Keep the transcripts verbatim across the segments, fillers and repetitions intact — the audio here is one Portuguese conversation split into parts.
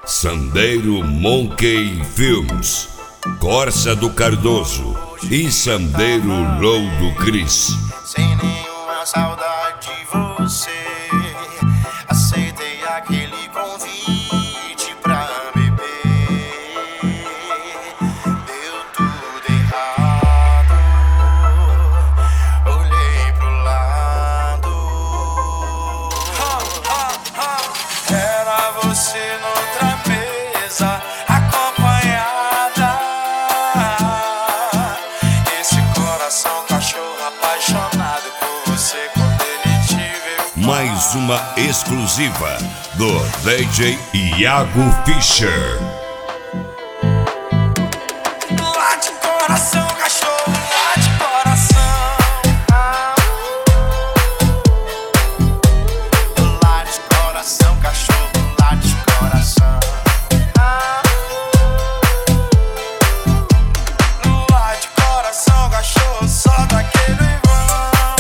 Sandeiro Monkey Films, Corsa do Cardoso e Sandeiro Low do Cris. Sem nenhuma saudade de você, aceitei aquele convite pra beber. Deu tudo errado, olhei pro lado. Era você noutra mesa, acompanhada. Esse coração cachorro apaixonado por você quando ele te vê. Mais uma exclusiva do D J Iago Fischer. Late coração, cachorro, late coração. Late coração, cachorro, late coração. Late coração, cachorro, só daquele vão.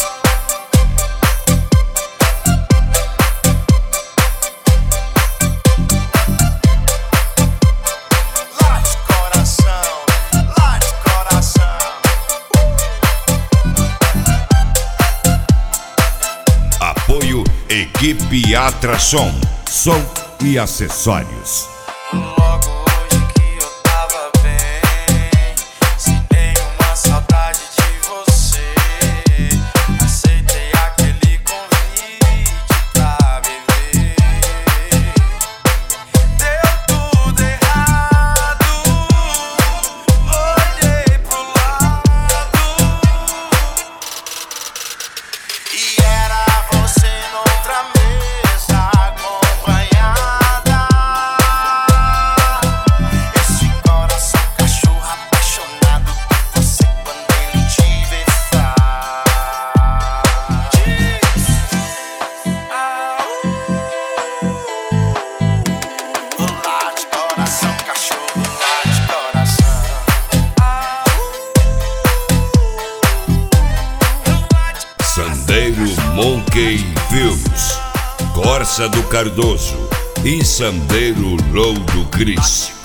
Late coração, late coração. Apoio Equipe Atração, som e acessórios. Logo hoje que eu tava bem, sem nenhuma saudade de você, aceitei aquele convite pra beber. Deu tudo errado, olhei pro lado e era você noutra mesa, acompanhada. Esse coração cachorro apaixonado por você quando ele te vê faz. Late coração, cachorro, late coração. Sandeiro Monkey Films, Corsa do Cardoso e Sandeiro Low do Cris.